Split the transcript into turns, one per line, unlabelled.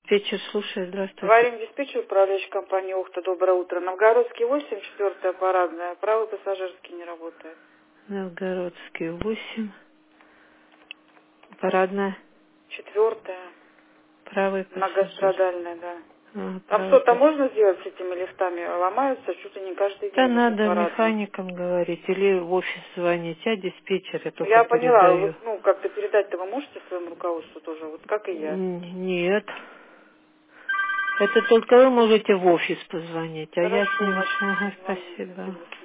Диспетчер, слушай, здравствуйте.
Говорим диспетчер, управляющей компании «Ухта». Доброе утро. Новгородский 8, 4 парадная. Правый пассажирский не работает.
Новгородский 8. Парадная.
4,
Правый пассажир.
многострадальная, да. Там
Правый
что-то
пассажир.
можно сделать с этими лифтами? Ломаются чуть ли не каждый
Да
день возле
надо
парадной.
механикам говорить или в офис звонить. Я диспетчер, я только
Я поняла, вот,
передаю.
как-то передать-то вы можете своему руководству тоже, вот как и я.
Нет. Это только вы можете в офис позвонить, а я с
Хорошо,
ним...
значит,
Ага,
звоню.
спасибо.
Спасибо.